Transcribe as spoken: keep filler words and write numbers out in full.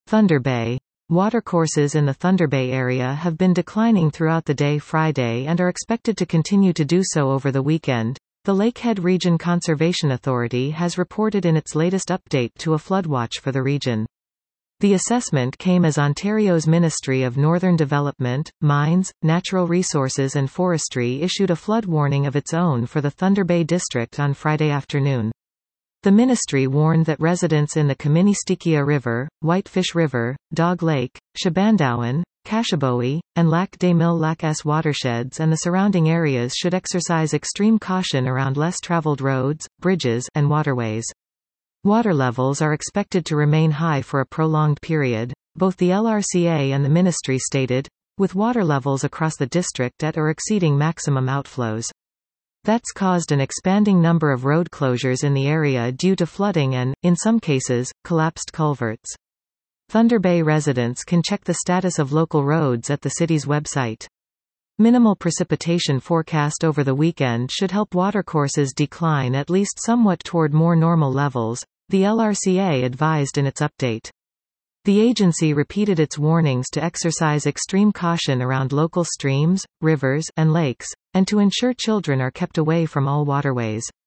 Thunder Bay. Watercourses in the Thunder Bay area have been declining throughout the day Friday and are expected to continue to do so over the weekend. The Lakehead Region Conservation Authority has reported in its latest update to a flood watch for the region. The assessment came as Ontario's Ministry of Northern Development, Mines, Natural Resources and Forestry issued a flood warning of its own for the Thunder Bay district on Friday afternoon. The ministry warned that residents in the Kaministiquia River, Whitefish River, Dog Lake, Shabandowan, Kashabowie, and Lac des Mille Lacs watersheds and the surrounding areas should exercise extreme caution around less traveled roads, bridges, and waterways. Water levels are expected to remain high for a prolonged period, both the L R C A and the ministry stated, with water levels across the district at or exceeding maximum outflows. That's caused an expanding number of road closures in the area due to flooding and, in some cases, collapsed culverts. Thunder Bay residents can check the status of local roads at the city's website. Minimal precipitation forecast over the weekend should help watercourses decline at least somewhat toward more normal levels, the L R C A advised in its update. The agency repeated its warnings to exercise extreme caution around local streams, rivers, and lakes, and to ensure children are kept away from all waterways.